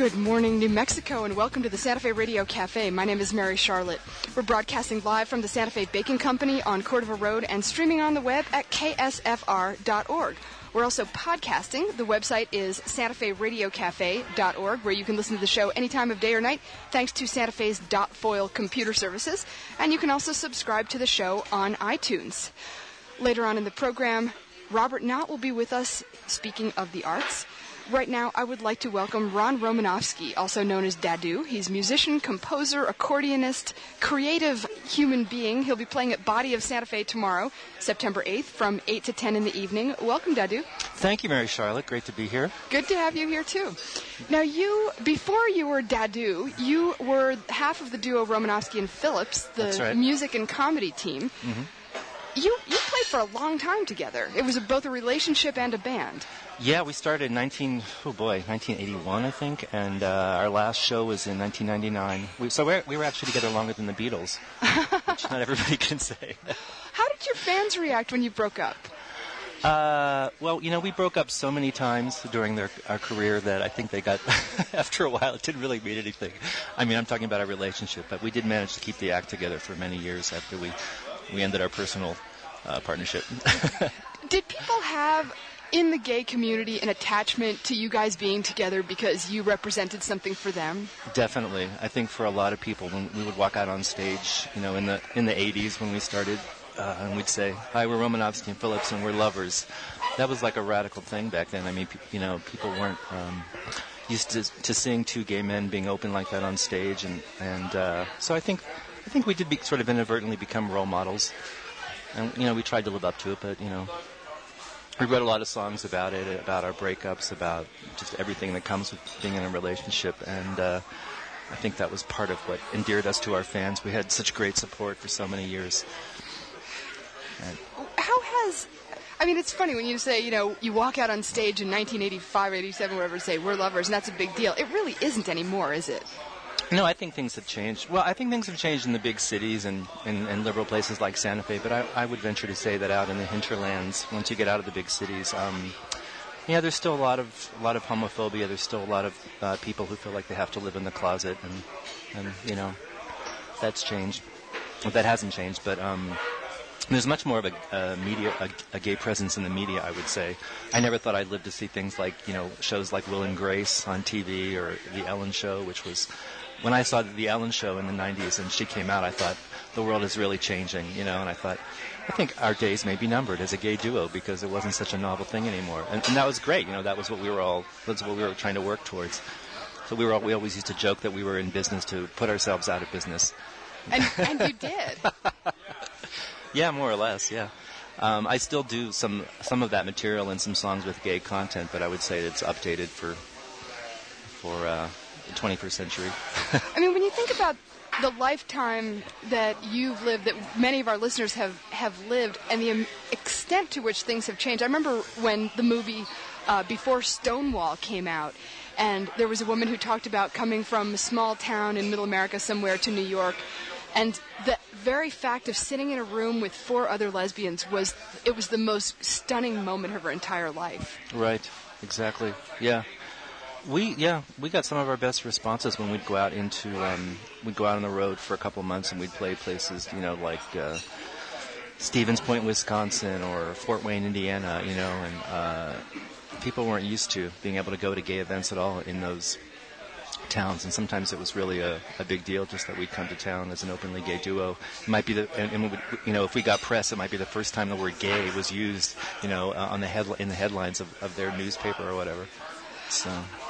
Good morning, New Mexico, and welcome to the Santa Fe Radio Cafe. My name is Mary Charlotte. We're broadcasting live from the Santa Fe Baking Company on Cordova Road and streaming on the web at ksfr.org. We're also podcasting. The website is santaferadiocafe.org, where you can listen to the show any time of day or night, thanks to Santa Fe's .foil computer services. And you can also subscribe to the show on iTunes. Later on in the program, Robert Knott will be with us, speaking of the arts. Right now, I would like to welcome Ron Romanofsky, also known as Dadu. He's musician, composer, accordionist, creative human being. He'll be playing at Body of Santa Fe tomorrow, September 8th, from 8 to 10 in the evening. Welcome, Dadu. Thank you, Mary Charlotte. Great to be here. Good to have you here, too. Now, before you were Dadu, you were half of the duo Romanofsky and Phillips, the music and comedy team. Mm-hmm. You played for a long time together. It was both a relationship and a band. Yeah, we started in 1981, I think, and our last show was in 1999. We were actually together longer than the Beatles, which not everybody can say. How did your fans react when you broke up? Well, we broke up so many times during our career that I think they got, after a while, it didn't really mean anything. I mean, I'm talking about our relationship, but we did manage to keep the act together for many years after we ended our personal partnership. Did people have, in the gay community, an attachment to you guys being together because you represented something for them? Definitely. I think for a lot of people, when we would walk out on stage, in the 80s when we started, and we'd say, "Hi, we're Romanofsky and Phillips, and we're lovers." That was like a radical thing back then. I mean, people weren't used to seeing two gay men being open like that on stage, and so I think we did sort of inadvertently become role models, and we tried to live up to it, but we wrote a lot of songs about it, about our breakups, about just everything that comes with being in a relationship, and I think that was part of what endeared us to our fans. We had such great support for so many years. It's funny when you say, you walk out on stage in 1985, 87, whatever, say, "We're lovers," and that's a big deal. It really isn't anymore, is it? No, I think things have changed. Well, I think things have changed in the big cities and liberal places like Santa Fe, but I would venture to say that out in the hinterlands, once you get out of the big cities, there's still a lot of homophobia. There's still a lot of people who feel like they have to live in the closet, and that's changed. Well, that hasn't changed, but there's much more of a gay presence in the media, I would say. I never thought I'd live to see things like, shows like Will and Grace on TV or The Ellen Show, which was, when I saw The Ellen Show in the 90s and she came out, I thought the world is really changing, and I think our days may be numbered as a gay duo because it wasn't such a novel thing anymore. And that was great, that was what we were trying to work towards. So we always used to joke that we were in business to put ourselves out of business. And you did. Yeah, more or less, yeah. I still do some of that material and some songs with gay content, but I would say it's updated for the 21st century. When you think about the lifetime that you've lived, that many of our listeners have lived, and the extent to which things have changed. I remember when the movie Before Stonewall came out, and there was a woman who talked about coming from a small town in Middle America somewhere to New York, and the very fact of sitting in a room with 4 other lesbians was the most stunning moment of her entire life. Right, exactly. Yeah. We got some of our best responses when we'd go out on the road for a couple of months and we'd play places, like Stevens Point, Wisconsin, or Fort Wayne, Indiana, and people weren't used to being able to go to gay events at all in those towns, and sometimes it was really a big deal just that we'd come to town as an openly gay duo. It might be if we got press, it might be the first time the word gay was used, in the headlines of their newspaper or whatever. So,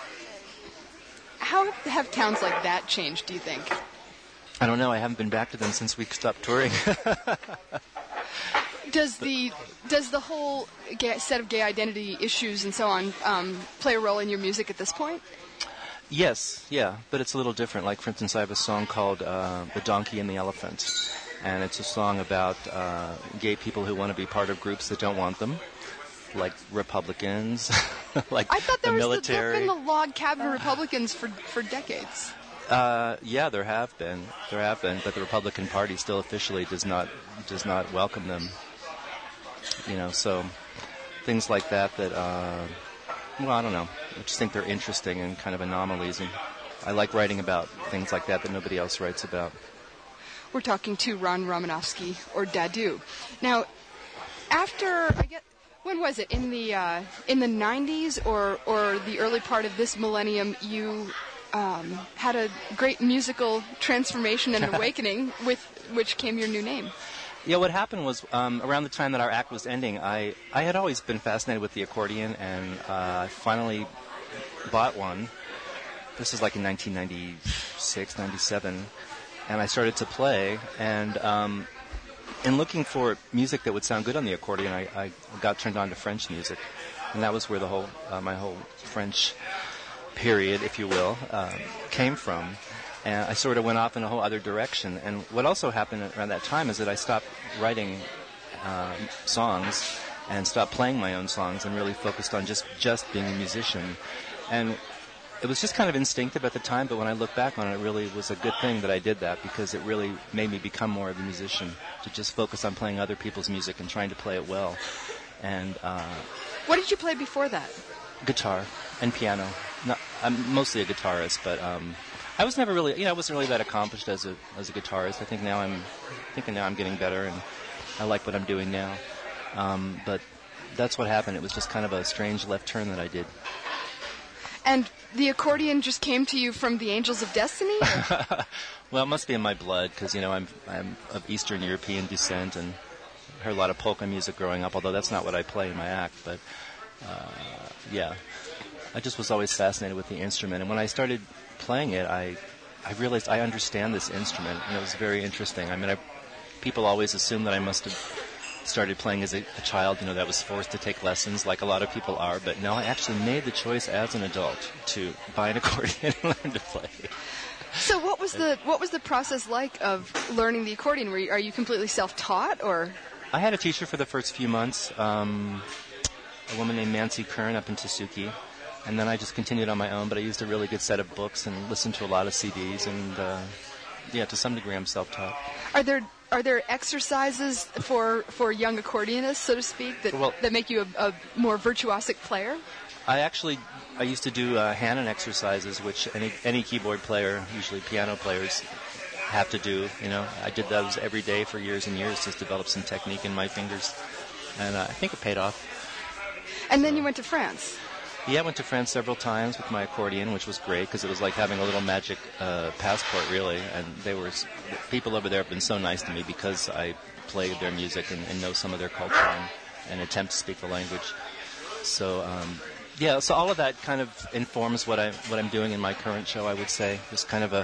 how have towns like that changed, do you think? I don't know. I haven't been back to them since we stopped touring. Does the whole set of gay identity issues and so on play a role in your music at this point? Yes, yeah, but it's a little different. Like, for instance, I have a song called The Donkey and the Elephant, and it's a song about gay people who want to be part of groups that don't want them, like Republicans, like the military. I thought there was been the log cabin Republicans for decades. Yeah, there have been, but the Republican Party still officially does not welcome them. So things like that, I don't know. I just think they're interesting and kind of anomalies, and I like writing about things like that nobody else writes about. We're talking to Ron Romanowski, or Dadu. Now, after, when was it? In the 90s or the early part of this millennium, you had a great musical transformation and awakening, with which came your new name. Yeah, what happened was around the time that our act was ending, I had always been fascinated with the accordion, and I finally bought one. This was like in 1996, 97, and I started to play, and in looking for music that would sound good on the accordion, I got turned on to French music, and that was where the whole my whole French period, if you will, came from. And I sort of went off in a whole other direction. And what also happened around that time is that I stopped writing songs and stopped playing my own songs and really focused on just being a musician. And it was just kind of instinctive at the time, but when I look back on it, it really was a good thing that I did that, because it really made me become more of a musician, to just focus on playing other people's music and trying to play it well. And what did you play before that? Guitar and piano. No, I'm mostly a guitarist, but I was never really, I wasn't really that accomplished as a guitarist. I think now I'm getting better, and I like what I'm doing now. But that's what happened. It was just kind of a strange left turn that I did. And the accordion just came to you from the Angels of Destiny? Well, it must be in my blood, because I'm of Eastern European descent, and heard a lot of polka music growing up. Although that's not what I play in my act, but yeah, I just was always fascinated with the instrument. And when I started playing it, I realized I understand this instrument, and it was very interesting. I mean, people always assume that I must have started playing as a child, that I was forced to take lessons like a lot of people are, but no, I actually made the choice as an adult to buy an accordion and learn to play. So what was the process like of learning the accordion? Are you completely self-taught, or? I had a teacher for the first few months, a woman named Nancy Kern up in Tasuki, and then I just continued on my own, but I used a really good set of books and listened to a lot of CDs, and to some degree I'm self-taught. Are there exercises for young accordionists, so to speak, that make you a more virtuosic player? I used to do Hanon exercises, which any keyboard player, usually piano players, have to do. I did those every day for years and years, just develop some technique in my fingers, and I think it paid off. And then you went to France. Yeah, I went to France several times with my accordion, which was great, because it was like having a little magic passport, really. And people over there have been so nice to me because I play their music and know some of their culture and attempt to speak the language. So, so all of that kind of informs what I'm doing in my current show, I would say. There's kind of a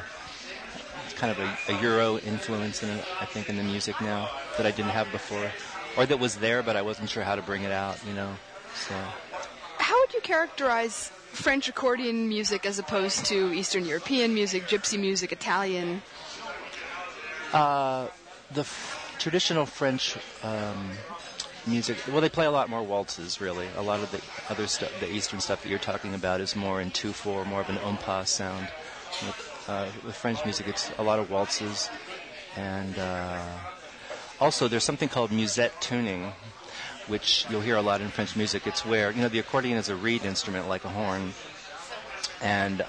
Euro influence in it, I think, in the music now that I didn't have before, or that was there, but I wasn't sure how to bring it out, So. How would you characterize French accordion music as opposed to Eastern European music, gypsy music, Italian? Traditional French music, well, they play a lot more waltzes, really. A lot of the other stuff, the Eastern stuff that you're talking about, is more in 2/4, more of an on-pas sound. With French music, it's a lot of waltzes. And also, there's something called musette tuning, which you'll hear a lot in French music. It's where, the accordion is a reed instrument like a horn, and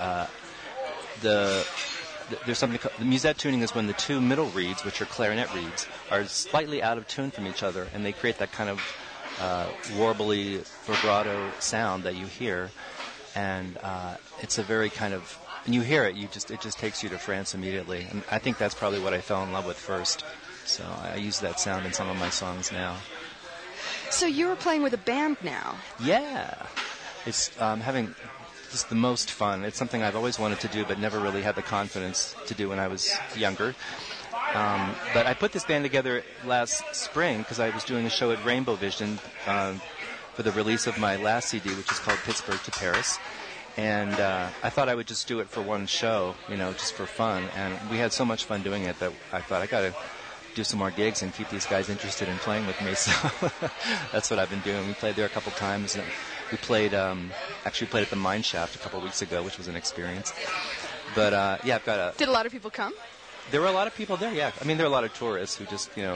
there's something called, the musette tuning is when the two middle reeds, which are clarinet reeds, are slightly out of tune from each other, and they create that kind of warbly vibrato sound that you hear, and it's a very kind of, and you hear it, it just takes you to France immediately, and I think that's probably what I fell in love with first, so I use that sound in some of my songs now. So you're playing with a band now? Yeah. It's having just the most fun. It's something I've always wanted to do but never really had the confidence to do when I was younger. But I put this band together last spring because I was doing a show at Rainbow Vision for the release of my last CD, which is called Pittsburgh to Paris. And I thought I would just do it for one show, just for fun. And we had so much fun doing it that I thought I got to do some more gigs and keep these guys interested in playing with me. So that's what I've been doing. We played there a couple times. And we played at the Mine Shaft a couple weeks ago, which was an experience. But I've got a. Did a lot of people come? There were a lot of people there. Yeah, I mean there are a lot of tourists who just who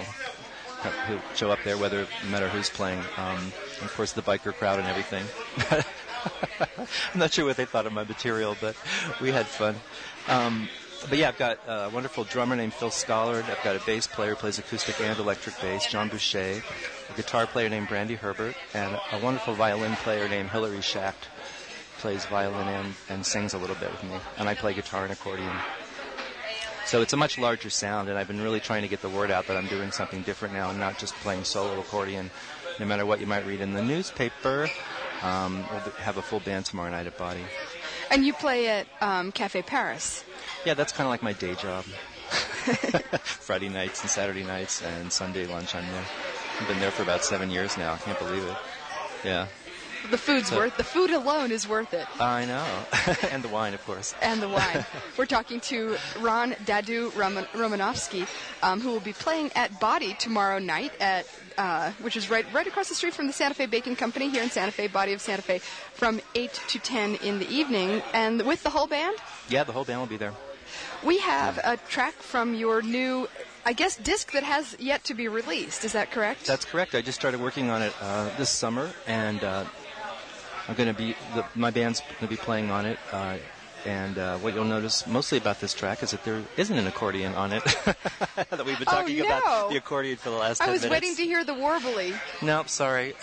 show up there, no matter who's playing. And of course the biker crowd and everything. I'm not sure what they thought of my material, but we had fun. But yeah, I've got a wonderful drummer named Phil Scollard. I've got a bass player who plays acoustic and electric bass, John Boucher, a guitar player named Brandy Herbert, and a wonderful violin player named Hilary Schacht. Plays violin and sings a little bit with me, and I play guitar and accordion. So it's a much larger sound, and I've been really trying to get the word out that I'm doing something different now and not just playing solo accordion, no matter what you might read in the newspaper. We'll have a full band tomorrow night at Body. And you play at Café Paris. Yeah, that's kind of like my day job. Friday nights and Saturday nights and Sunday lunch I'm there. I've been there for about 7 years now. I can't believe it. Yeah. The food alone is worth it. I know. And the wine, of course. And the wine. We're talking to Ron Dadu Romanovsky, who will be playing at Body tomorrow night at which is right across the street from the Santa Fe Baking Company here in Santa Fe, Body of Santa Fe, from 8 to 10 in the evening. And with the whole band? Yeah, the whole band will be there. We have a track from your new, I guess, disc that has yet to be released. Is that correct? That's correct. I just started working on it this summer, and I'm going to be my band's going to be playing on it. And what you'll notice mostly about this track is that there isn't an accordion on it. That we've been talking about the accordion for the last 10 minutes. I was waiting to hear the warbly. Nope, sorry.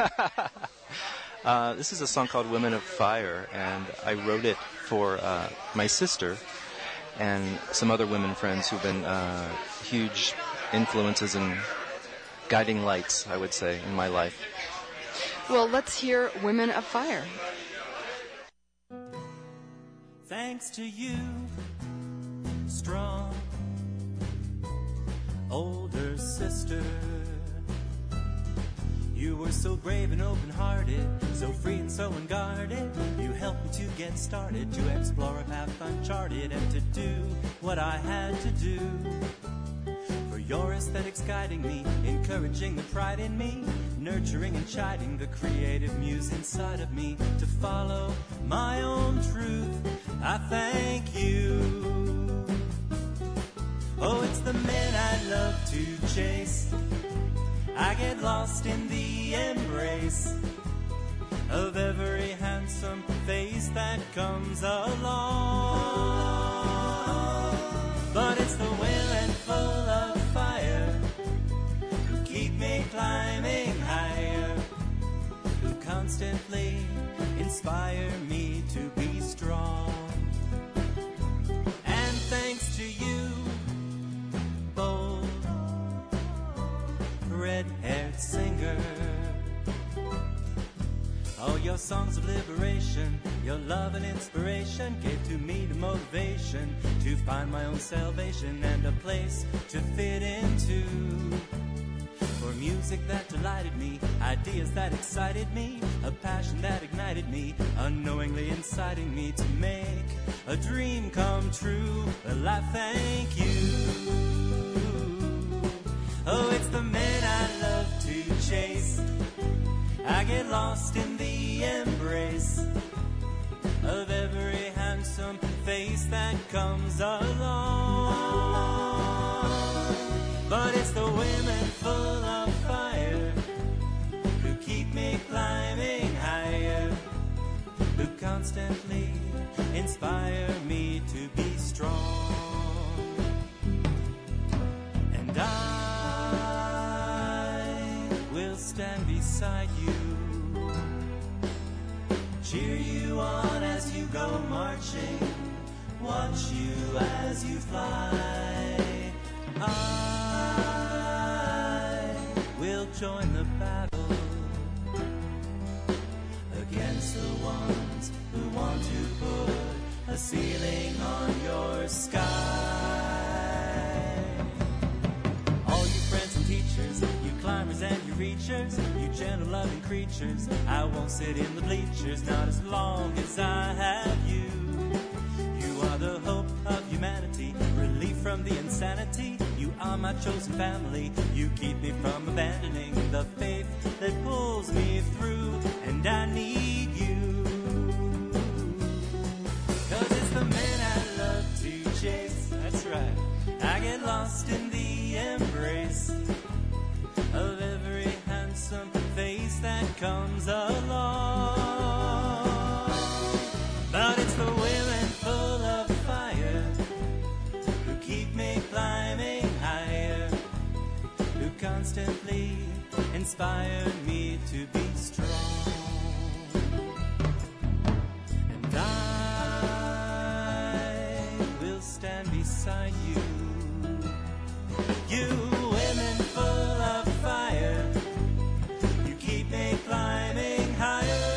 This is a song called Women of Fire, and I wrote it for my sister and some other women friends who've been huge influences and guiding lights, I would say, in my life. Well, let's hear Women of Fire. Thanks to you, strong older sister. You were so brave and open-hearted, so free and so unguarded. You helped me to get started, to explore a path uncharted, and to do what I had to do. For your aesthetics guiding me, encouraging the pride in me, nurturing and chiding the creative muse inside of me, to follow my own truth, I thank you. Oh, it's the men I love to chase. I get lost in the embrace of every handsome face that comes along. But it's the women full of fire who keep me climbing higher, who constantly inspire me to be strong. And thanks to you, bold red-haired singer, all your songs of liberation, your love and inspiration gave to me the motivation to find my own salvation and a place to fit into. For music that delighted me, ideas that excited me, a passion that ignited me, unknowingly inciting me to make a dream come true. Well, I thank you. Oh, it's the men I love to chase. I get lost in the embrace of every handsome face that comes along. But it's the women full of fire who keep me climbing higher, who constantly inspire me to be strong. And I will stand beside you, cheer you on as you go marching, watch you as you fly. I will join the battle against the ones who want to put a ceiling on your sky. All you friends and teachers, you climbers and you reachers, you gentle loving creatures, I won't sit in the bleachers, not as long as I have you. You are the hope of humanity, relief from the insanity. You are my chosen family, you keep me from abandoning the faith that pulls me through, and I need you. 'Cause it's the men I love to chase, that's right. I get lost in the embrace of every handsome face that comes along. constantly inspire me to be strong. And I will stand beside you. You women full of fire, you keep me climbing higher.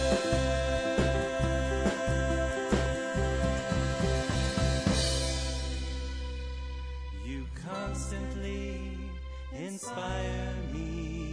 You constantly inspire me.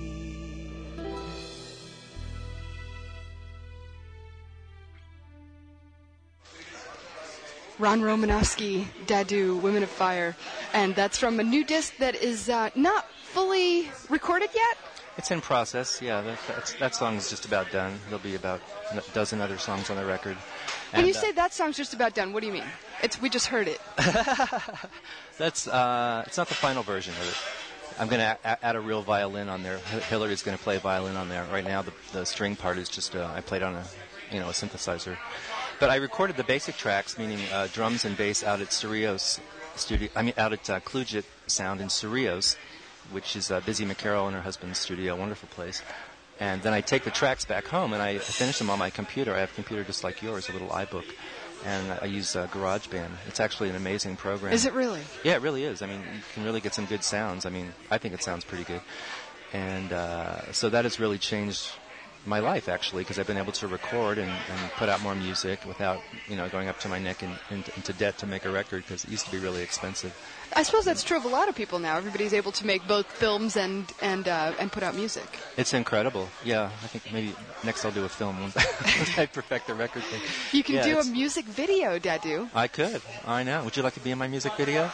Ron Romanowski, Dadu, Women of Fire. And that's from a new disc that is not fully recorded yet? It's in process, yeah. That song's just about done. There'll be about a dozen other songs on the record. When you say that song's just about done, what do you mean? We just heard it. It's not the final version of it. I'm going to add a real violin on there. Hillary's going to play violin on there. Right now, the string part is just I played on a synthesizer. But I recorded the basic tracks, meaning drums and bass, out at Cerrillos studio. Out at Klujit Sound in Cerrillos, which is Busy McCarroll and her husband's studio, wonderful place. And then I take the tracks back home and I finish them on my computer. I have a computer just like yours, a little iBook. And I use GarageBand. It's actually an amazing program. Is it really? Yeah, it really is. I mean, you can really get some good sounds. I mean, I think it sounds pretty good. And so that has really changed my life, actually, because I've been able to record and put out more music without, going up to my neck into debt to make a record, because it used to be really expensive. I suppose that's true of a lot of people now. Everybody's able to make both films and put out music. It's incredible. Yeah, I think maybe next I'll do a film once I perfect the record thing. You can do a music video, Dadu. I could. I know. Would you like to be in my music video?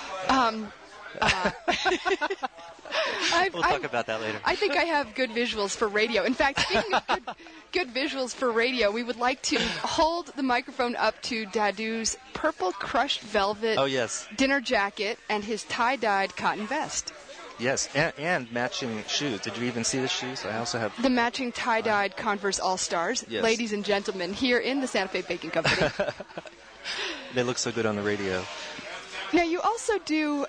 We'll talk about that later. I think I have good visuals for radio. In fact, speaking of good visuals for radio, we would like to hold the microphone up to Dadu's purple crushed velvet dinner jacket and his tie-dyed cotton vest. Yes, and matching shoes. Did you even see the shoes? I also have the matching tie-dyed Converse All-Stars. Yes. Ladies and gentlemen, here in the Santa Fe Baking Company. They look so good on the radio. Now, you also do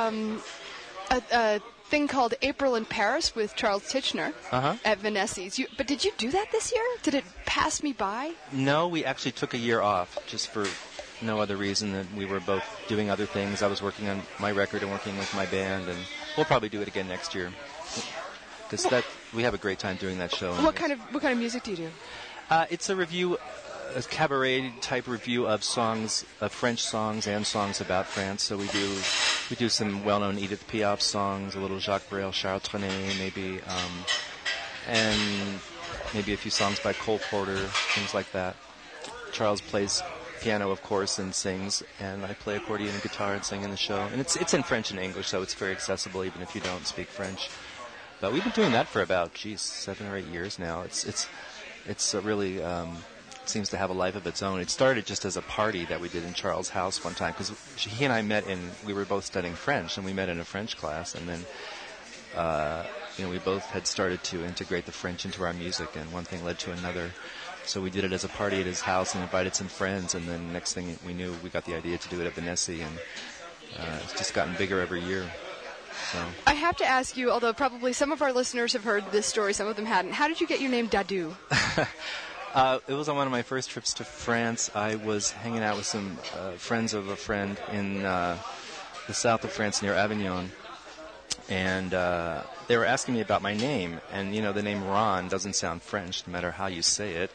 a thing called April in Paris with Charles Tichenor at Vanessi's. But did you do that this year? Did it pass me by? No, we actually took a year off just for no other reason than we were both doing other things. I was working on my record and working with my band, and we'll probably do it again next year. Because we have a great time doing that show. What kind of music do you do? It's a review, a cabaret type review of songs, of French songs and songs about France. So we do some well-known Edith Piaf songs, a little Jacques Brel, Charles Trenet, maybe, and maybe a few songs by Cole Porter, things like that. Charles plays piano, of course, and sings, and I play accordion and guitar and sing in the show. And it's in French and English, so it's very accessible even if you don't speak French. But we've been doing that for about 7 or 8 years now. It's really seems to have a life of its own. It started just as a party that we did in Charles' house one time, because he and I we were both studying French, and we met in a French class, and then we both had started to integrate the French into our music, and one thing led to another. So we did it as a party at his house and invited some friends, and then next thing we knew, we got the idea to do it at Vanessi, and it's just gotten bigger every year. So. I have to ask you, although probably some of our listeners have heard this story, some of them hadn't, how did you get your name Dadu? It was on one of my first trips to France. I was hanging out with some friends of a friend in the south of France near Avignon, and they were asking me about my name, and the name Ron doesn't sound French no matter how you say it.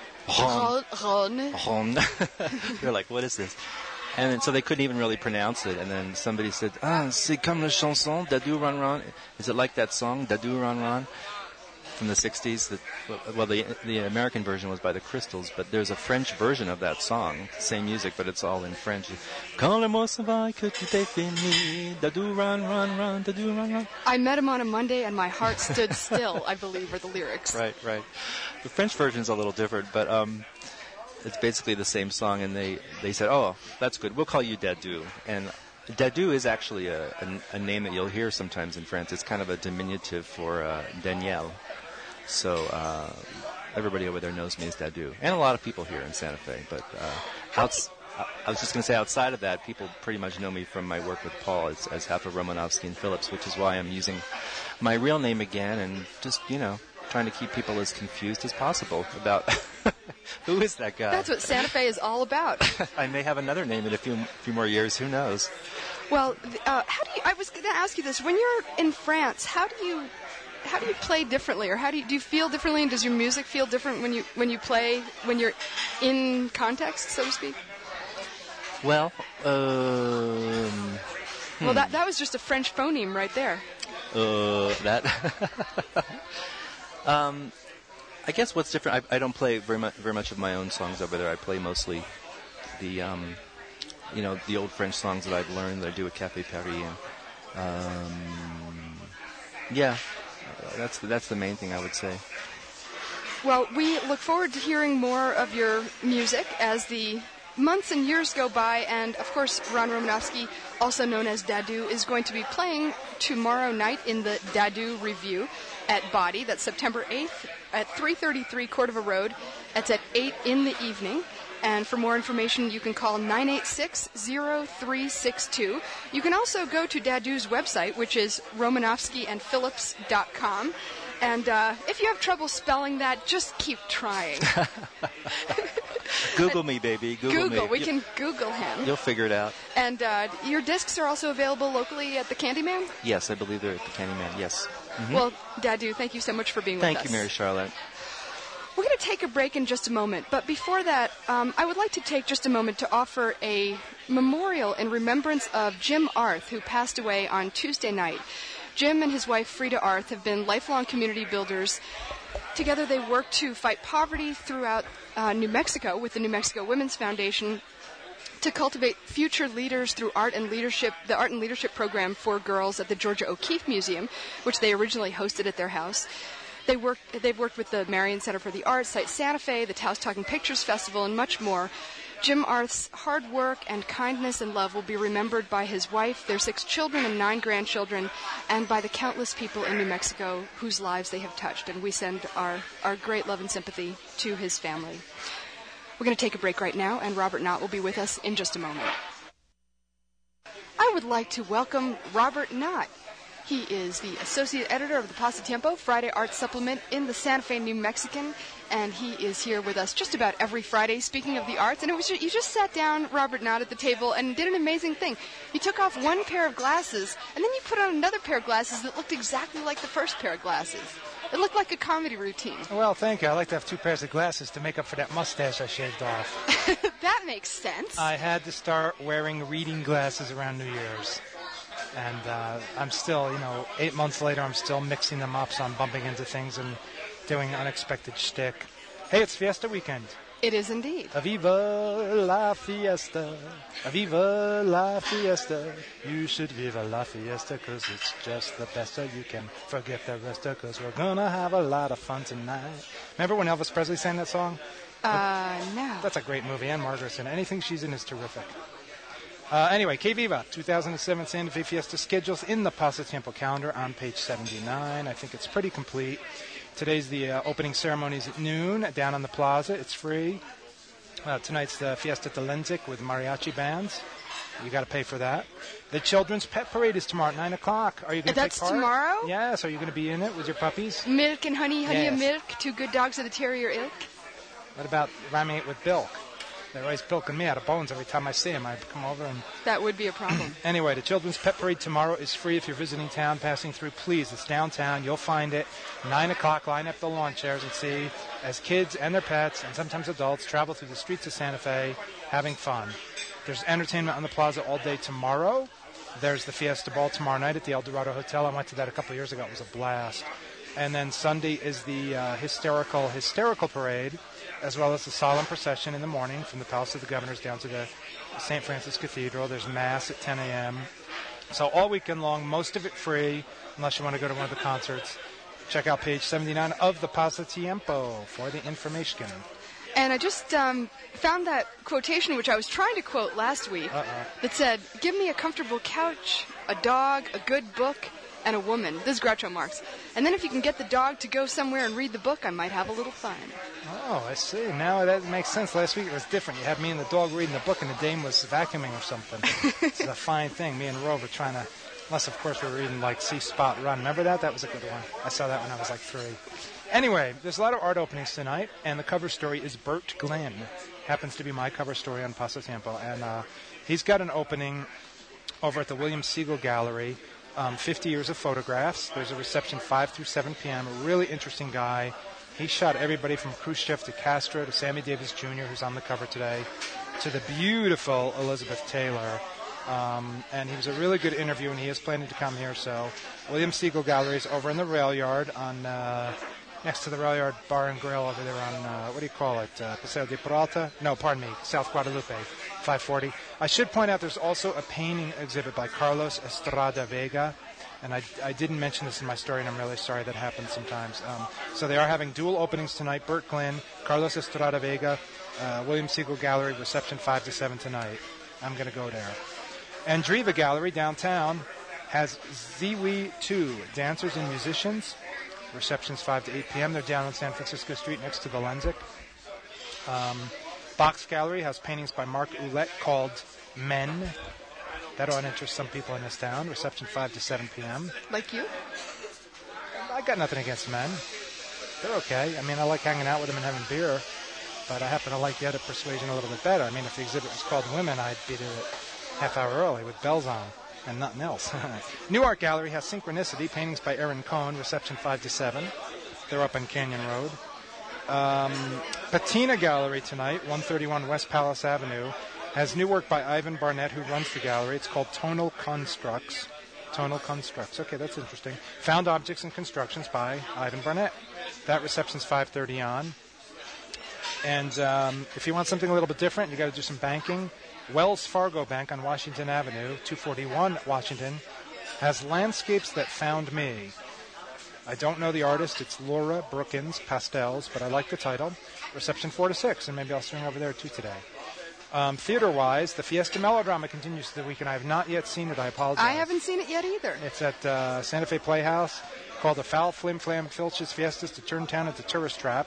Ron. They're like, what is this? And so they couldn't even really pronounce it. And then somebody said, c'est comme la chanson, Dadu Ron Ron. Is it like that song, Dadu Ron Ron, from the 60s? The American version was by the Crystals, but there's a French version of that song, same music, but it's all in French. Quand le mot se va, que tu t'es fini, Dadu Ron Ron Ron, Dadu Ron Ron. I met him on a Monday and my heart stood still, I believe, are the lyrics. Right. The French version's a little different, but it's basically the same song, and they said, oh, that's good, we'll call you Dadu. And Dadu is actually a name that you'll hear sometimes in France. It's kind of a diminutive for Danielle. So everybody over there knows me as Dadu. And a lot of people here in Santa Fe. But I was just going to say, outside of that, people pretty much know me from my work with Paul as half of Romanowski and Phillips, which is why I'm using my real name again, and just, trying to keep people as confused as possible about who is that guy. That's what Santa Fe is all about. I may have another name in a few more years. Who knows? Well, I was going to ask you this. When you're in France, how do you play differently, or do you feel differently, and does your music feel different when you play, when you're in context, so to speak? Well, well, that was just a French phoneme right there. That. I guess what's different, I don't play very much of my own songs over there. I play mostly the the old French songs that I've learned that I do at Café Paris, and that's the main thing I would say. Well, we look forward to hearing more of your music as the months and years go by, and of course Ron Romanowski, also known as Dadu, is going to be playing tomorrow night in the Dadu Review at Body. That's September 8th at 333 Cordova Road. That's at 8 in the evening. And for more information, you can call 986-0362. You can also go to Dadu's website, which is romanowskiandphillips.com. And if you have trouble spelling that, just keep trying. Google me, baby. Google me. We can Google him. You'll figure it out. And your discs are also available locally at the Candyman? Yes, I believe they're at the Candyman, yes. Mm-hmm. Well, Dadu, thank you so much for being with us. Thank you, Mary Charlotte. We're going to take a break in just a moment, but before that, I would like to take just a moment to offer a memorial in remembrance of Jim Arth, who passed away on Tuesday night. Jim and his wife, Frida Arth, have been lifelong community builders. Together they work to fight poverty throughout New Mexico with the New Mexico Women's Foundation, to cultivate future leaders through art and leadership, the Art and Leadership Program for girls at the Georgia O'Keeffe Museum, which they originally hosted at their house. They've worked with the Marion Center for the Arts, Site Santa Fe, the Taos Talking Pictures Festival, and much more. Jim Arth's hard work and kindness and love will be remembered by his wife, their 6 children and 9 grandchildren, and by the countless people in New Mexico whose lives they have touched. And we send our great love and sympathy to his family. We're going to take a break right now, and Robert Knott will be with us in just a moment. I would like to welcome Robert Knott. He is the associate editor of the Pasatiempo, Friday Art Supplement in the Santa Fe New Mexican, and he is here with us just about every Friday speaking of the arts. And you just sat down, Robert Knott, at the table and did an amazing thing. You took off one pair of glasses, and then you put on another pair of glasses that looked exactly like the first pair of glasses. It looked like a comedy routine. Well, thank you. I like to have 2 pairs of glasses to make up for that mustache I shaved off. That makes sense. I had to start wearing reading glasses around New Year's. And I'm still, 8 months later, I'm still mixing them up, so I'm bumping into things and doing unexpected shtick. Hey, it's Fiesta weekend. It is indeed. Aviva la fiesta, aviva la fiesta. You should viva la fiesta, because it's just the best. So you can forget the rest, because we're going to have a lot of fun tonight. Remember when Elvis Presley sang that song? No. That's a great movie, and Margaret's in it. Anything she's in is terrific. Anyway, Que Viva, 2007 Santa Fe Fiesta schedules in the Pasatiempo calendar on page 79. I think it's pretty complete. Today's the opening ceremonies at noon down on the plaza. It's free. Tonight's the Fiesta de Lenzik with mariachi bands. You got to pay for that. The Children's Pet Parade is tomorrow at 9 o'clock. Are you going to take part? That's tomorrow? Yes. Are you going to be in it with your puppies? Milk and honey, honey yes. and milk, 2 good dogs of the terrier ilk. What about rhyming it with bilk? They're always bilking me out of bones every time I see them. I come over and... That would be a problem. Anyway, the Children's Pet Parade tomorrow is free if you're visiting town, passing through. Please, it's downtown. You'll find it. 9 o'clock, line up the lawn chairs and see as kids and their pets, and sometimes adults, travel through the streets of Santa Fe having fun. There's entertainment on the plaza all day tomorrow. There's the Fiesta Ball tomorrow night at the El Dorado Hotel. I went to that a couple of years ago. It was a blast. And then Sunday is the hysterical parade, as well as the solemn procession in the morning from the Palace of the Governors down to the St. Francis Cathedral. There's Mass at 10 a.m. So all weekend long, most of it free, unless you want to go to one of the concerts. Check out page 79 of the Pasatiempo for the information. And I just found that quotation, which I was trying to quote last week, that said, "Give me a comfortable couch, a dog, a good book, and a woman." This is Groucho Marx. And then if you can get the dog to go somewhere and read the book, I might have a little fun. Oh, I see. Now that makes sense. Last week it was different. You had me and the dog reading the book, and the dame was vacuuming or something. This is a fine thing. Me and Rover trying to Unless, of course, we were reading, like, See Spot Run. Remember that? That was a good one. I saw that when I was, like, 3. Anyway, there's a lot of art openings tonight, and the cover story is Bert Glenn. Happens to be my cover story on Pasatiempo. And he's got an opening over at the William Siegel Gallery, 50 years of photographs. There's a reception 5 through 7 p.m. A really interesting guy. He shot everybody from Khrushchev to Castro to Sammy Davis Jr., who's on the cover today, to the beautiful Elizabeth Taylor. And he was a really good interview, and he is planning to come here. So William Siegel Gallery is over in the rail yard on next to the rail yard bar and grill over there on, what do you call it, Paseo de Peralta? No, pardon me, South Guadalupe, 540. I should point out there's also a painting exhibit by Carlos Estrada Vega. And I didn't mention this in my story, and I'm really sorry that happens sometimes. So they are having dual openings tonight. Bert Glenn, Carlos Estrada Vega, William Siegel Gallery, reception 5 to 7 tonight. I'm going to go there. Andriva Gallery downtown has Ziwi 2, Dancers and Musicians. Receptions 5 to 8 p.m. They're down on San Francisco Street next to the Lenzik. Box Gallery has paintings by Mark Ouellette called Men. That ought to interest some people in this town. Reception 5 to 7 p.m. Like you? I got nothing against men. They're okay. I mean, I like hanging out with them and having beer, but I happen to like the other persuasion a little bit better. I mean, if the exhibit was called Women, I'd be there a half hour early with bells on and nothing else. New Art Gallery has Synchronicity, paintings by Aaron Cohn, reception 5 to 7. They're up on Canyon Road. Patina Gallery tonight, 131 West Palace Avenue, has new work by Ivan Barnett, who runs the gallery. It's called Tonal Constructs. Tonal Constructs. Okay, that's interesting. Found Objects and Constructions by Ivan Barnett. That reception's 5:30 on. And if you want something a little bit different, you got to do some banking. Wells Fargo Bank on Washington Avenue, 241 Washington, has Landscapes That Found Me. I don't know the artist. It's Laura Brookins, Pastels, but I like the title. Reception 4 to 6, and maybe I'll swing over there too today. Theater-wise, the Fiesta Melodrama continues through the week, and I have not yet seen it. I apologize. I haven't seen it yet either. It's at Santa Fe Playhouse, called The Foul Flim Flam Filches Fiestas to Turn Town into Tourist Trap.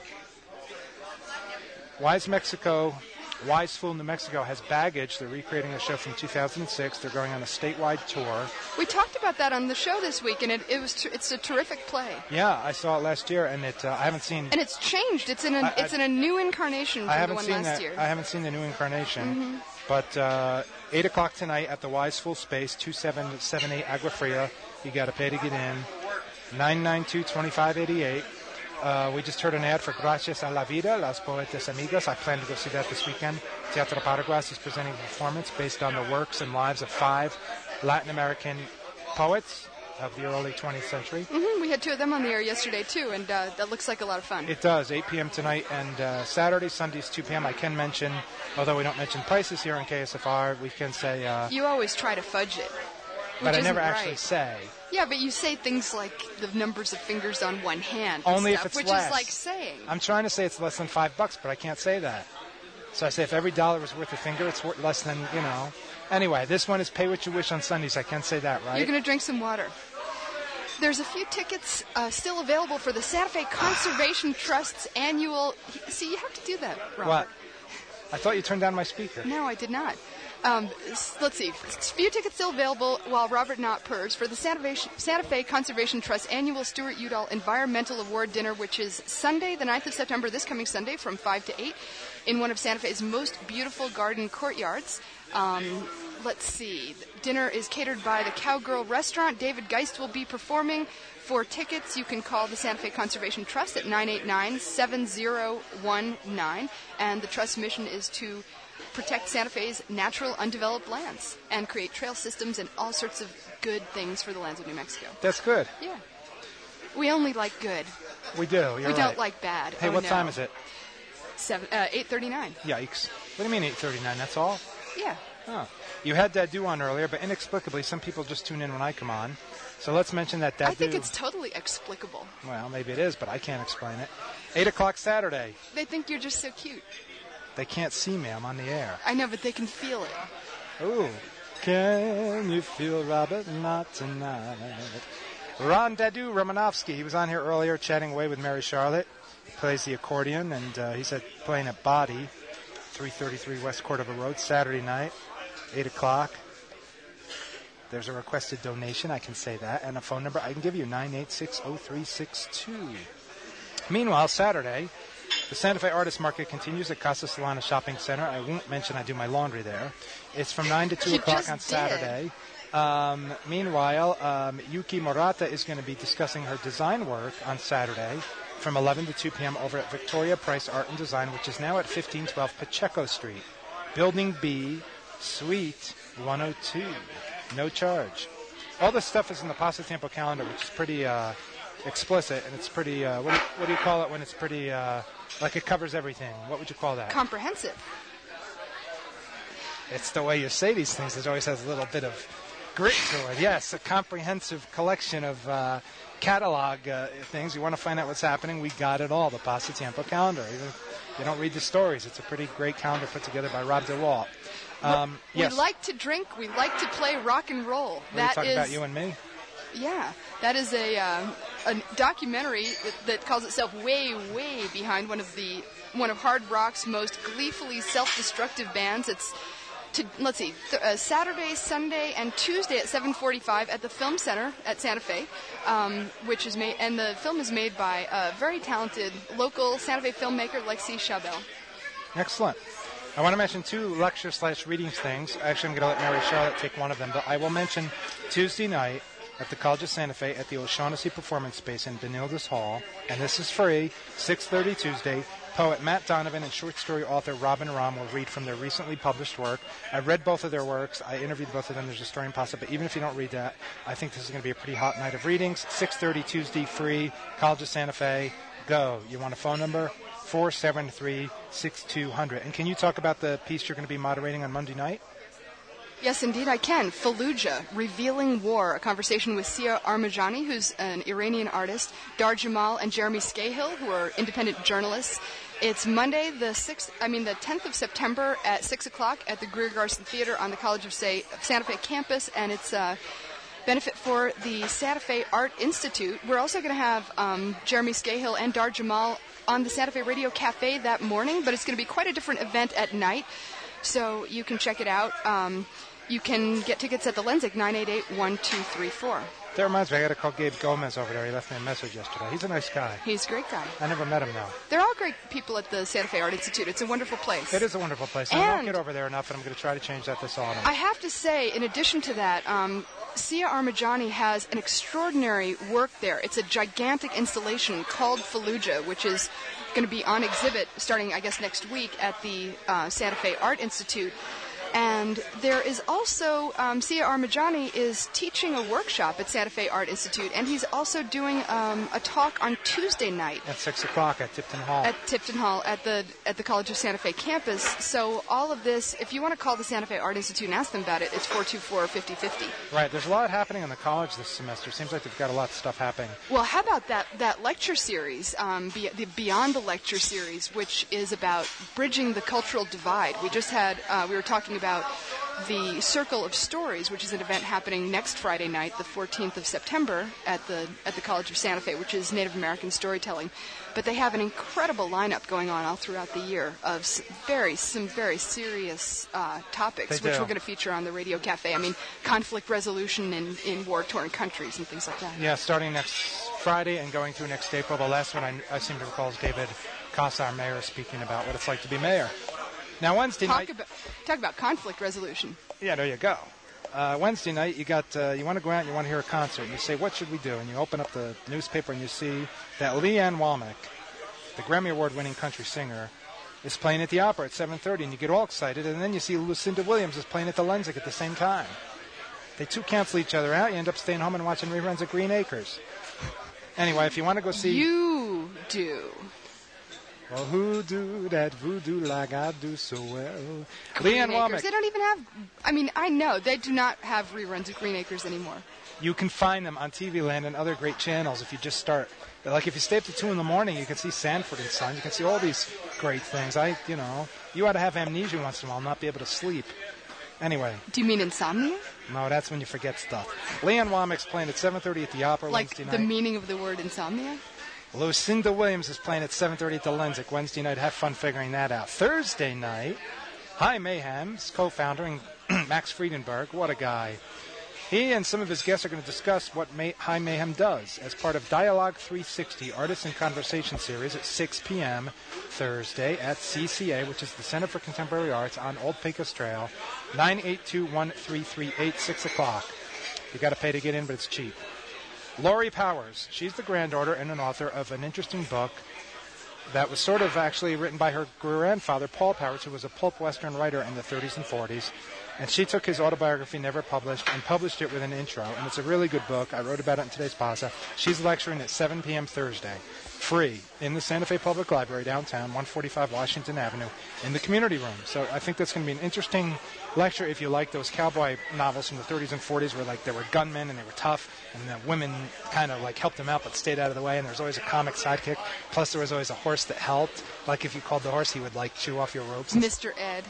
Wise Fool, New Mexico has Baggage. They're recreating a show from 2006. They're going on a statewide tour. We talked about that on the show this week, and it's a terrific play. Yeah, I saw it last year, and I haven't seen. And it's changed. It's in a new incarnation from the one last year. I haven't seen the new incarnation, but 8 o'clock tonight at the Wise Fool Space, 2778 Agua Fria. You got to pay to get in. 992-2588. We just heard an ad for Gracias a la Vida, Las Poetas Amigas. I plan to go see that this weekend. Teatro Paraguas is presenting a performance based on the works and lives of 5 Latin American poets of the early 20th century. We had 2 of them on the air yesterday, too, and that looks like a lot of fun. It does, 8 p.m. tonight, and Saturday, Sundays, 2 p.m. I can mention, although we don't mention prices here in KSFR, we can say... you always try to fudge it. But I never actually say. Yeah, but you say things like the numbers of fingers on one hand. Only stuff, if it's which less. Is like saying. I'm trying to say it's less than $5, but I can't say that. So I say if every dollar was worth a finger, it's worth less than, Anyway, this one is Pay What You Wish on Sundays. I can't say that, right? You're going to drink some water. There's a few tickets still available for the Santa Fe Conservation Trust's annual... See, you have to do that, Robert. What? I thought you turned down my speaker. No, I did not. Let's see. Few tickets still available while Robert Knott purrs for the Santa Fe Conservation Trust annual Stuart Udall Environmental Award Dinner, which is Sunday, the 9th of September, this coming Sunday from 5 to 8 in one of Santa Fe's most beautiful garden courtyards. Let's see. Dinner is catered by the Cowgirl Restaurant. David Geist will be performing. For tickets, you can call the Santa Fe Conservation Trust at 989-7019. And the Trust's mission is to protect Santa Fe's natural undeveloped lands and create trail systems and all sorts of good things for the lands of New Mexico. That's good. Yeah. We only like good. We do. You're right. We don't like bad. Hey, what time is it? 8:39. Yikes. What do you mean 8:39? That's all? Yeah. Oh. You had Dadu on earlier, but inexplicably, some people just tune in when I come on. So let's mention that Dadu... I think it's totally explicable. Well, maybe it is, but I can't explain it. 8 o'clock Saturday. They think you're just so cute. They can't see me. I'm on the air. I know, but they can feel it. Ooh. Can you feel Robert? Not tonight. Ron Dadu Romanovsky. He was on here earlier chatting away with Mary Charlotte. He plays the accordion, and he said playing at Body, 333 West Cordova Road, Saturday night, 8 o'clock. There's a requested donation, I can say that, and a phone number I can give you, 986-0362. Meanwhile, Saturday, the Santa Fe Artist Market continues at Casa Solana Shopping Center. I won't mention I do my laundry there. It's from 9 to 2 o'clock on Saturday. Meanwhile, Yuki Murata is going to be discussing her design work on Saturday from 11 to 2 p.m. over at Victoria Price Art and Design, which is now at 1512 Pacheco Street. Building B, Suite 102. No charge. All this stuff is in the Pasatiempo calendar, which is pretty explicit, and it's pretty, what do you call it when it's pretty, like it covers everything? What would you call that? Comprehensive. It's the way you say these things. It always has a little bit of grit to it. Yes, a comprehensive collection of catalog things. You want to find out what's happening, we got it all, the Pasatiempo calendar. Even if you don't read the stories, it's a pretty great calendar put together by Rob DeWalt. We like to drink. We like to play rock and roll. Are you talking about you and me? Yeah, that is a documentary that calls itself way, way behind one of hard rock's most gleefully self-destructive bands. It's Saturday, Sunday, and Tuesday at 7:45 at the Film Center at Santa Fe, which is made, and the film is made by a very talented local Santa Fe filmmaker, Lexi Chabel. Excellent. I want to mention 2 lecture/readings things. Actually, I'm going to let Mary Charlotte take one of them, but I will mention Tuesday night at the College of Santa Fe at the O'Shaughnessy Performance Space in Benildes Hall, and this is free, 6:30 Tuesday. Poet Matt Donovan and short story author Robin Rahm will read from their recently published work. I read both of their works. I interviewed both of them. There's a story in Pasa, but even if you don't read that, I think this is going to be a pretty hot night of readings. 6:30 Tuesday, free, College of Santa Fe. Go. You want a phone number? 473-6200. And can you talk about the piece you're going to be moderating on Monday night? Yes, indeed, I can. Fallujah, Revealing War, a conversation with Sia Armajani, who's an Iranian artist, Dar Jamal and Jeremy Scahill, who are independent journalists. It's Monday, the 10th of September at 6 o'clock at the Greer Garson Theater on the College of Santa Fe campus, and it's a benefit for the Santa Fe Art Institute. We're also going to have Jeremy Scahill and Dar Jamal on the Santa Fe Radio Cafe that morning, but it's going to be quite a different event at night, so you can check it out. You can get tickets at the Lensic, 988-1234. That reminds me, I got to call Gabe Gomez over there. He left me a message yesterday. He's a nice guy. He's a great guy. I never met him, though. They're all great people at the Santa Fe Art Institute. It's a wonderful place. It is a wonderful place. And I won't get over there enough, and I'm going to try to change that this autumn. I have to say, in addition to that, Sia Armajani has an extraordinary work there. It's a gigantic installation called Fallujah, which is going to be on exhibit starting, I guess, next week at the Santa Fe Art Institute. And there is also, Sia Armajani is teaching a workshop at Santa Fe Art Institute, and he's also doing a talk on Tuesday night. At 6 o'clock at Tipton Hall. At Tipton Hall at the College of Santa Fe campus. So all of this, if you want to call the Santa Fe Art Institute and ask them about it, it's 424-5050. Right, there's a lot happening in the college this semester. Seems like they've got a lot of stuff happening. Well, how about that lecture series, the Beyond the Lecture series, which is about bridging the cultural divide. We just had, we were talking about the Circle of Stories, which is an event happening next Friday night, the 14th of September, at the College of Santa Fe, which is Native American storytelling. But they have an incredible lineup going on all throughout the year of some very serious topics, which we're going to feature on the Radio Cafe. I mean, conflict resolution in war-torn countries and things like that. Yeah, starting next Friday and going through next April. The last one I seem to recall is David Casa, our mayor, speaking about what it's like to be mayor. Now, Wednesday night... Talk about conflict resolution. Yeah, there you go. Wednesday night, you want to go out and you want to hear a concert. And you say, what should we do? And you open up the newspaper and you see that Leanne Womack, the Grammy Award-winning country singer, is playing at the Opera at 7:30. And you get all excited. And then you see Lucinda Williams is playing at the Lensic at the same time. They two cancel each other out. You end up staying home and watching reruns of Green Acres. Anyway, if you want to go see... You do. Well, who do that voodoo like I do so well? Leanne Womack. They don't even have... I mean, I know. They do not have reruns of Green Acres anymore. You can find them on TV Land and other great channels if you just start. Like, if you stay up to 2 in the morning, you can see Sanford and Son. You can see all these great things. You ought to have amnesia once in a while and not be able to sleep. Anyway. Do you mean insomnia? No, that's when you forget stuff. Leanne Womack's playing at 7:30 at the Opera Wednesday night. Like the meaning of the word insomnia? Lucinda Williams is playing at 7:30 at the Lensic Wednesday night. Have fun figuring that out. Thursday night, High Mayhem's co-founder, Max Friedenberg, what a guy. He and some of his guests are going to discuss what High Mayhem does as part of Dialogue 360 Artists in Conversation series at 6 p.m. Thursday at CCA, which is the Center for Contemporary Arts on Old Pecos Trail, 982-1338, 6 o'clock. You got to pay to get in, but it's cheap. Laurie Powers, she's the granddaughter and an author of an interesting book that was sort of actually written by her grandfather, Paul Powers, who was a pulp Western writer in the 30s and 40s. And she took his autobiography, never published, and published it with an intro. And it's a really good book. I wrote about it in today's Pasa. She's lecturing at 7 p.m. Thursday, free, in the Santa Fe Public Library downtown, 145 Washington Avenue, in the community room. So I think that's going to be an interesting lecture if you like those cowboy novels from the 30s and 40s where, like, there were gunmen and they were tough, and the women kind of, like, helped them out but stayed out of the way, and there was always a comic sidekick. Plus there was always a horse that helped. Like, if you called the horse, he would, like, chew off your ropes. Mr. Ed.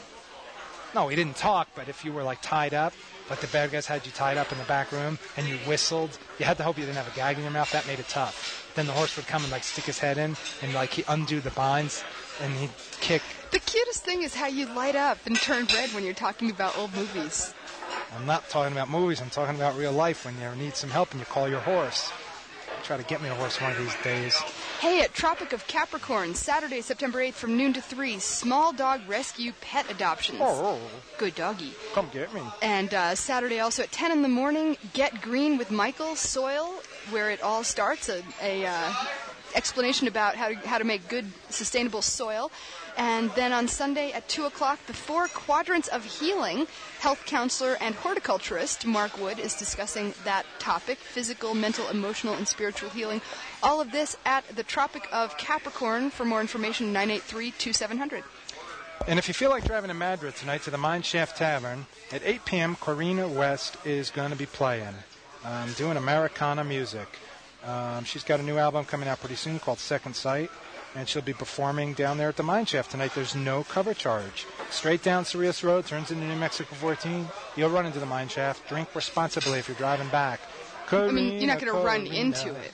No, he didn't talk, but if you were, like, tied up, like the bad guys had you tied up in the back room, and you whistled, you had to hope you didn't have a gag in your mouth. That made it tough. Then the horse would come and, like, stick his head in, and, like, he'd undo the binds, and he'd kick. The cutest thing is how you light up and turn red when you're talking about old movies. I'm not talking about movies. I'm talking about real life when you need some help and you call your horse. Try to get me a horse one of these days. Hey, at Tropic of Capricorn, Saturday, September 8th from noon to 3, small dog rescue pet adoptions. Oh. Good doggy. Come get me. And Saturday also at 10 in the morning, Get Green with Michael, Soil, where it all starts, a explanation about how to make good, sustainable soil. And then on Sunday at 2 o'clock, before Quadrants of Healing, health counselor and horticulturist Mark Wood is discussing that topic, physical, mental, emotional, and spiritual healing. All of this at the Tropic of Capricorn. For more information, 983-2700. And if you feel like driving to Madrid tonight to the Mine Shaft Tavern, at 8 p.m., Corina West is going to be playing, doing Americana music. She's got a new album coming out pretty soon called Second Sight, and she'll be performing down there at the Mine Shaft tonight. There's no cover charge. Straight down Cerrillos Road, turns into New Mexico 14. You'll run into the Mine Shaft. Drink responsibly if you're driving back. Corina, I mean, you're not going to run into it.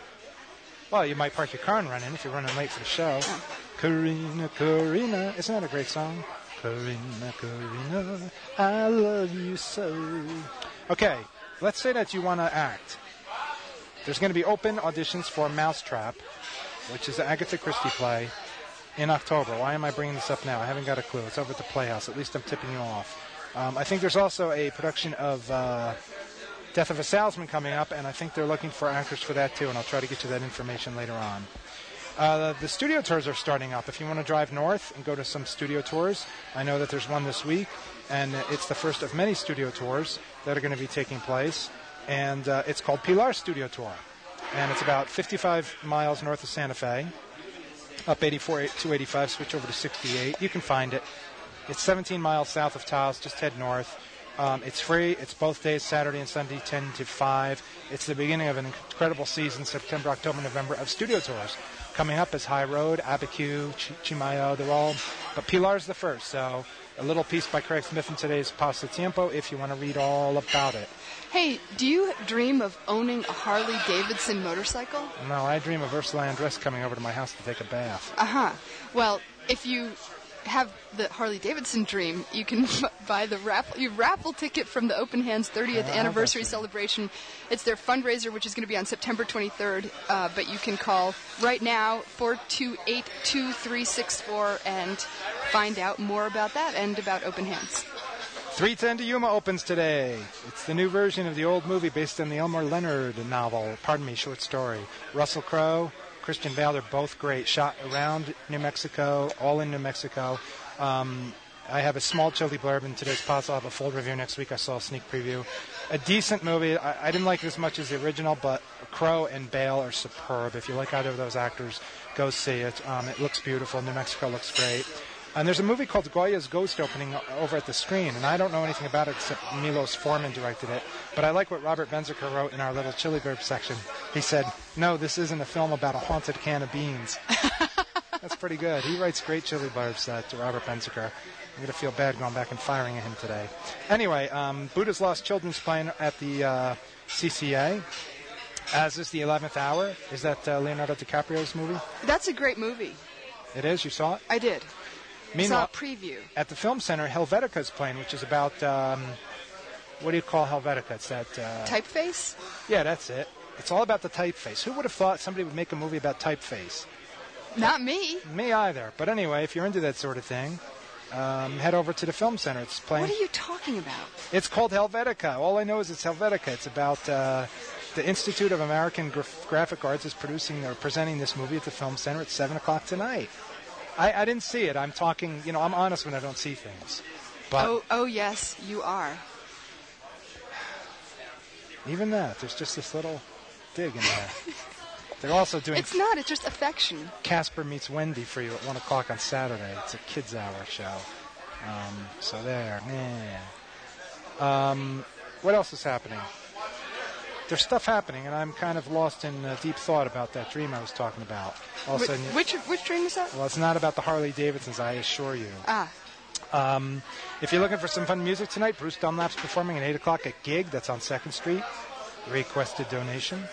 Well, you might park your car and run in if you're running late for the show. Oh. Corina, Corina. Isn't that a great song? Corina, Corina, I love you so. Okay, let's say that you want to act. There's going to be open auditions for Mousetrap, which is an Agatha Christie play, in October. Why am I bringing this up now? I haven't got a clue. It's over at the Playhouse. At least I'm tipping you off. I think there's also a production of Death of a Salesman coming up, and I think they're looking for actors for that too, and I'll try to get you that information later on. The studio tours are starting up. If you want to drive north and go to some studio tours, I know that there's one this week, and it's the first of many studio tours that are going to be taking place, and it's called Pilar Studio Tour. And it's about 55 miles north of Santa Fe, up 84 to 85, switch over to 68. You can find it. It's 17 miles south of Taos. Just head north. It's free. It's both days, Saturday and Sunday, 10 to 5. It's the beginning of an incredible season, September, October, November, of studio tours. Coming up is High Road, Abiquiu, Chimayo. They're all, but Pilar's the first. So a little piece by Craig Smith in today's Pasatiempo if you want to read all about it. Hey, do you dream of owning a Harley-Davidson motorcycle? No, I dream of Ursula Andress coming over to my house to take a bath. Uh-huh. Well, if you have the Harley-Davidson dream, you can buy the raffle ticket from the Open Hands 30th anniversary celebration. It's their fundraiser, which is going to be on September 23rd, but you can call right now, 428-2364, and find out more about that and about Open Hands. 310 to Yuma opens today. It's the new version of the old movie based on the Elmore Leonard short story. Russell Crowe, Christian Bale, they're both great. Shot around New Mexico, all in New Mexico. I have a small chilly blurb in today's pods. I'll have a full review next week. I saw a sneak preview. A decent movie. I didn't like it as much as the original, but Crowe and Bale are superb. If you like either of those actors, go see it. It looks beautiful. New Mexico looks great. And there's a movie called Goya's Ghost opening over at the Screen, and I don't know anything about it except Milos Forman directed it. But I like what Robert Benziker wrote in our little Chili Burb section. He said, "No, this isn't a film about a haunted can of beans." That's pretty good. He writes great Chili Burbs to Robert Benziker. I'm going to feel bad going back and firing at him today. Anyway, Buddha's Lost Children's playing at the CCA. As is the 11th Hour. Is that Leonardo DiCaprio's movie? That's a great movie. It is? You saw it? I did. Meanwhile, saw a preview. At the Film Center, Helvetica is playing, which is about what do you call Helvetica? It's that... Typeface? Yeah, that's it. It's all about the typeface. Who would have thought somebody would make a movie about typeface? Not me. Me either. But anyway, if you're into that sort of thing, head over to the Film Center. It's playing. What are you talking about? It's called Helvetica. All I know is it's Helvetica. It's about the Institute of American Graphic Arts is presenting this movie at the Film Center at 7 o'clock tonight. I didn't see it. I'm talking, I'm honest when I don't see things. But Oh, yes, you are. Even that, there's just this little dig in there. They're also doing... It's not. It's just affection. Casper Meets Wendy for you at 1 o'clock on Saturday. It's a kids' hour show. So there. Yeah. What else is happening? There's stuff happening, and I'm kind of lost in deep thought about that dream I was talking about. Also, Which dream is that? well, it's not about the Harley Davidsons, I assure you. If you're looking for some fun music tonight, Bruce Dunlap's performing at 8 o'clock at Gig. That's on 2nd Street. Requested donation.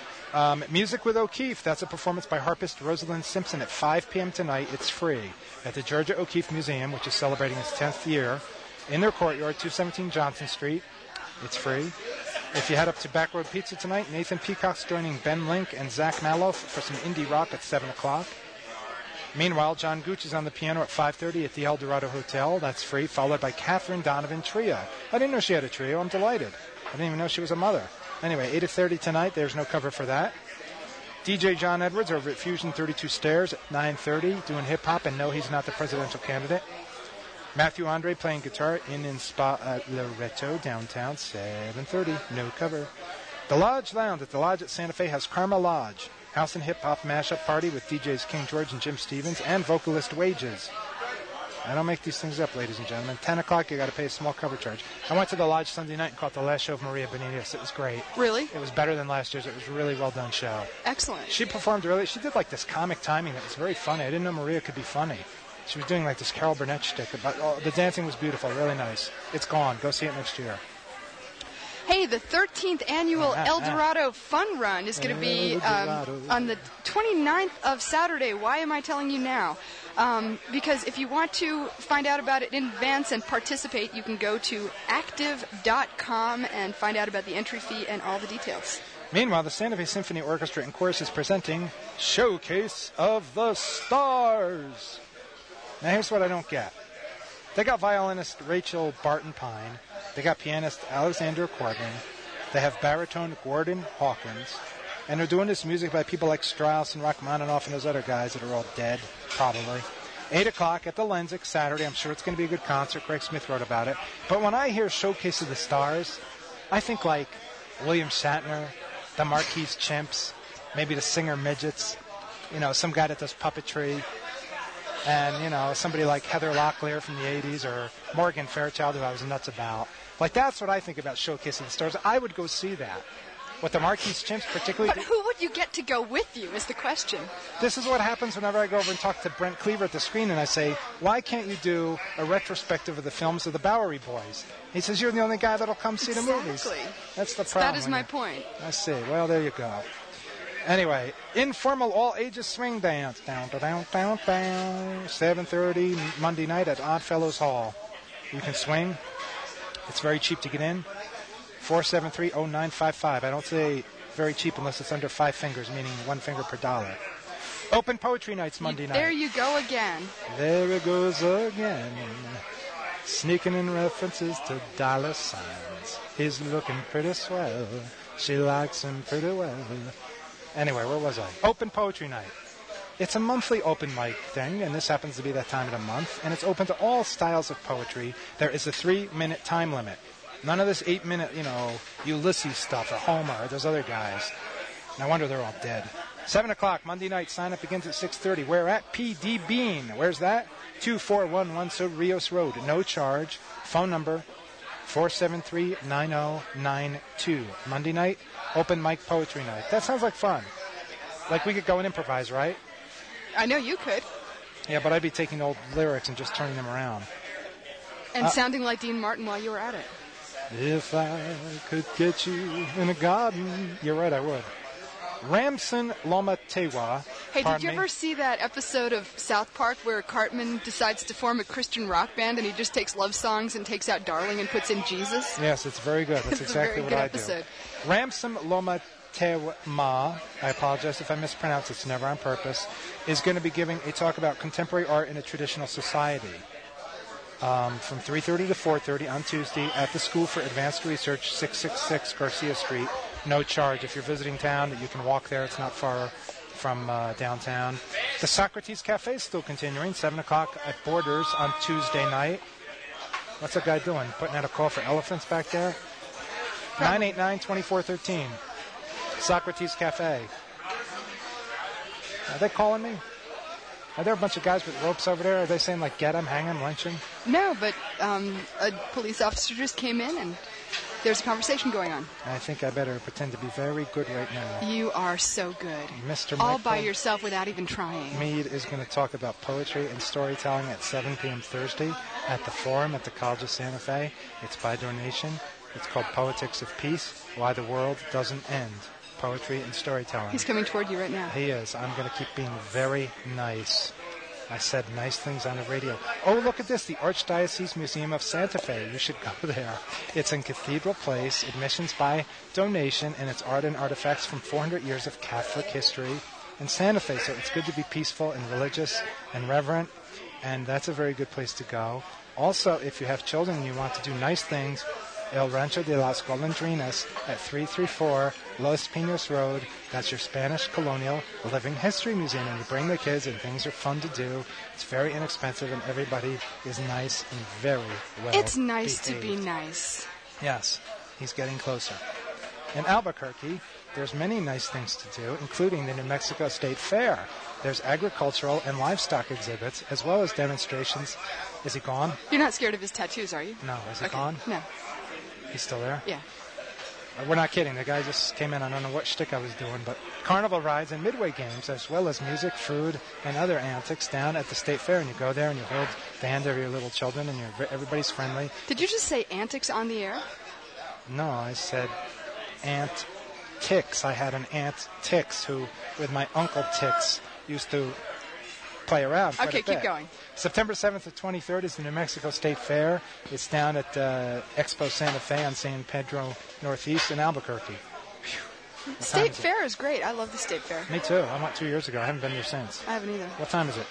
Music with O'Keeffe. That's a performance by harpist Rosalind Simpson at 5 p.m. tonight. It's free at the Georgia O'Keeffe Museum, which is celebrating its 10th year, in their courtyard, 217 Johnson Street. It's free. If you head up to Backroad Pizza tonight, Nathan Peacock's joining Ben Link and Zach Maloff for some indie rock at 7 o'clock. Meanwhile, John Gooch is on the piano at 5:30 at the El Dorado Hotel. That's free, followed by Catherine Donovan Trio. I didn't know she had a trio. I'm delighted. I didn't even know she was a mother. Anyway, 8:30 tonight. There's no cover for that. DJ John Edwards over at Fusion 32 Stairs at 9:30 doing hip-hop, and no, he's not the presidential candidate. Matthew Andre playing guitar in Spa at Loretto downtown, 7:30. No cover. The Lodge Lounge at the Lodge at Santa Fe has Karma Lodge. House and hip-hop mashup party with DJs King George and Jim Stevens and vocalist wages. I don't make these things up, ladies and gentlemen. 10 o'clock, you got to pay a small cover charge. I went to the Lodge Sunday night and caught the last show of Maria Benitez. It was great. Really? It was better than last year's. It was a really well-done show. Excellent. She performed early. She did like this comic timing that was very funny. I didn't know Maria could be funny. She was doing like this Carol Burnett shtick. But the dancing was beautiful, really nice. It's gone. Go see it next year. Hey, the 13th annual El Dorado Fun Run is going to be on the 29th of Saturday. Why am I telling you now? Because if you want to find out about it in advance and participate, you can go to active.com and find out about the entry fee and all the details. Meanwhile, the Santa Fe Symphony Orchestra and Chorus is presenting Showcase of the Stars. Now, here's what I don't get. They got violinist Rachel Barton Pine. They got pianist Alexander Corbin. They have baritone Gordon Hawkins. And they're doing this music by people like Strauss and Rachmaninoff and those other guys that are all dead, probably. 8 o'clock at the Lensic Saturday. I'm sure it's going to be a good concert. Craig Smith wrote about it. But when I hear Showcase of the Stars, I think like William Shatner, the Marquis Chimps, maybe the Singer Midgets, some guy that does puppetry. And, somebody like Heather Locklear from the 80s or Morgan Fairchild, who I was nuts about. Like, that's what I think about Showcase of the Stars. I would go see that. With the Marquis Chimps particularly. But who would you get to go with you is the question. This is what happens whenever I go over and talk to Brent Cleaver at the screen and I say, why can't you do a retrospective of the films of the Bowery Boys? He says, you're the only guy that'll come see the movies. That's the problem. That is my point. I see. Well, there you go. Anyway, informal all-ages swing dance. Down, down, down, down. 7:30 Monday night at Oddfellows Hall. You can swing. It's very cheap to get in. 473-0955. I don't say very cheap unless it's under 5 fingers, meaning 1 finger per dollar. Open poetry nights Monday night. There you go again. There it goes again. Sneaking in references to dollar signs. He's looking pretty swell. She likes him pretty well. Anyway, where was I? Open poetry night. It's a monthly open mic thing, and this happens to be that time of the month, and it's open to all styles of poetry. There is a 3-minute time limit. None of this 8-minute, Ulysses stuff or Homer or those other guys. No wonder they're all dead. 7 o'clock, Monday night, sign-up begins at 6:30. We're at PD Bean. Where's that? 2411 Rios Road. No charge. Phone number 473-9092. Monday night, open mic poetry night. That sounds like fun. Like we could go and improvise, right? I know you could. Yeah, but I'd be taking old lyrics and just turning them around. And sounding like Dean Martin while you were at it. If I could get you in a garden. You're right, I would. Ramson Lomatewa Hey, Pardon did you me? ever see that episode of South Park where Cartman decides to form a Christian rock band and he just takes love songs and takes out Darling and puts in Jesus? Yes, it's very good. That's It's a exactly very what good I episode. do. Ramsam Loma Tewa, I apologize if I mispronounce it, it's never on purpose, is going to be giving a talk about contemporary art in a traditional society from 3:30 to 4:30 on Tuesday at the School for Advanced Research, 666 Garcia Street. No charge. If you're visiting town, you can walk there. It's not far from downtown. The Socrates Cafe is still continuing, 7 o'clock at Borders on Tuesday night. What's that guy doing? Putting out a call for elephants back there? 989-2413. Socrates Cafe. Are they calling me? Are there a bunch of guys with ropes over there? Are they saying, like, get him, hang him, lynch him? No, but a police officer just came in and there's a conversation going on. I think I better pretend to be very good right now. You are so good. Mr. All Michael by yourself without even trying. Mead is going to talk about poetry and storytelling at 7 p.m. Thursday at the Forum at the College of Santa Fe. It's by donation. It's called Poetics of Peace, Why the World Doesn't End. Poetry and storytelling. He's coming toward you right now. He is. I'm going to keep being very nice. I said nice things on the radio. Oh, look at this. The Archdiocese Museum of Santa Fe. You should go there. It's in Cathedral Place, admissions by donation, and it's art and artifacts from 400 years of Catholic history in Santa Fe. So it's good to be peaceful and religious and reverent, and that's a very good place to go. Also, if you have children and you want to do nice things, El Rancho de las Golondrinas at 334 Los Pinos Road. That's your Spanish colonial living history museum. And you bring the kids and things are fun to do. It's very inexpensive and everybody is nice and very well It's nice behaved. to be nice. Yes, he's getting closer. In Albuquerque, there's many nice things to do, including the New Mexico State Fair. There's agricultural and livestock exhibits, as well as demonstrations. Is he gone? You're not scared of his tattoos, are you? No. Is he Okay. gone? No. He's still there? Yeah. We're not kidding. The guy just came in. I don't know what shtick I was doing, but carnival rides and midway games, as well as music, food, and other antics down at the State Fair. And you go there and you hold the hand of your little children, and everybody's friendly. Did you just say antics on the air? No, I said Aunt Tix. I had an Aunt Tix who, with my Uncle Tix, used to play around quite Okay, a bit. keep going. September 7th to 23rd is the New Mexico State Fair. It's down at Expo Santa Fe on San Pedro Northeast in Albuquerque. What time State is it? Fair is great. I love the State Fair. Me too. I went 2 years ago. I haven't been there since. I haven't either. What time is it?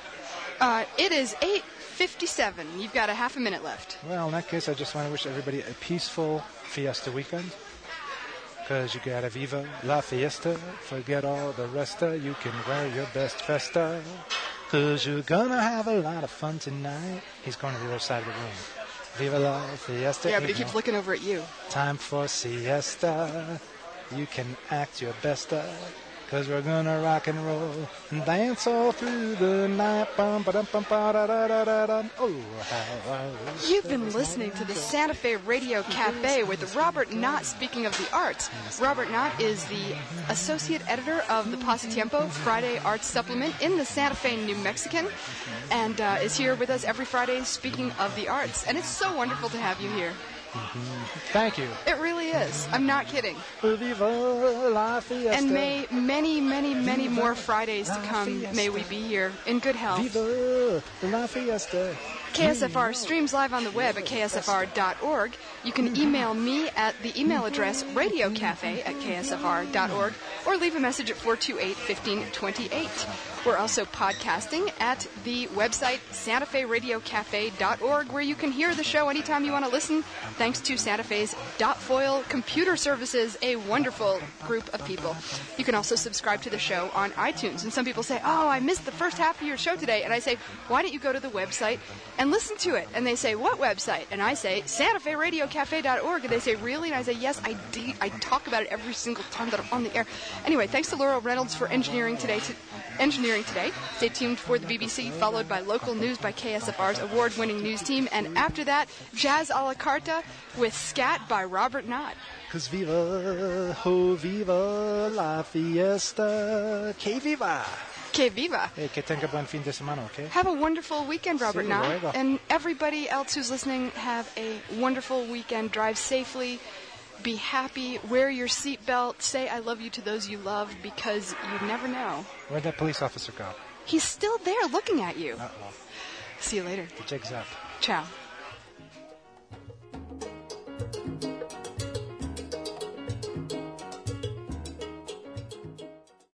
It is 8:57. You've got a half a minute left. Well, in that case, I just want to wish everybody a peaceful fiesta weekend. Because you gotta viva la fiesta. Forget all the resta. You can wear your best festa. Because you're gonna have a lot of fun tonight. He's going to the other side of the room. Viva la fiesta. Yeah, but he Ain't keeps no looking over at you. time for siesta. You can act your best. Because we're gonna rock and roll and dance all through the night. Bum, ba-dum, bum, ba-da-da-da-da-dum. Oh, how I wish You've there been was listening no to the day. Santa Fe Radio Cafe with Robert Knott, speaking of the arts. Robert Knott is the associate editor of the Pasatiempo Friday Arts Supplement in the Santa Fe New Mexican, and is here with us every Friday speaking of the arts. And it's so wonderful to have you here. Thank you. It really is. I'm not kidding. Viva la fiesta. And may many, many, many more Fridays to come, may we be here in good health. Viva la fiesta. KSFR streams live on the web at ksfr.org. You can email me at the email address radiocafe@ksfr.org or leave a message at 428-1528. We're also podcasting at the website santaferadiocafe.org, where you can hear the show anytime you want to listen, thanks to Santa Fe's .foil Computer Services, a wonderful group of people. You can also subscribe to the show on iTunes. And some people say, oh, I missed the first half of your show today. And I say, why don't you go to the website and listen to it? And they say, what website? And I say, santaferadiocafe.org. And they say, really? And I say, yes, I talk about it every single time that I'm on the air. Anyway, thanks to Laurel Reynolds for engineering today. Stay tuned for the BBC, followed by local news by KSFR's award-winning news team. And after that, Jazz a la Carta with Scat by Robert Knott. Cause viva, oh viva la fiesta. Que viva. Que viva. Hey, que tenga buen fin de semana, okay? Have a wonderful weekend, Robert Sí, Knott. luego. And everybody else who's listening, have a wonderful weekend. Drive safely. Be happy, wear your seatbelt, say I love you to those you love, because you never know. Where'd that police officer go? He's still there looking at you. Uh-oh. See you later. The jig's up. Ciao.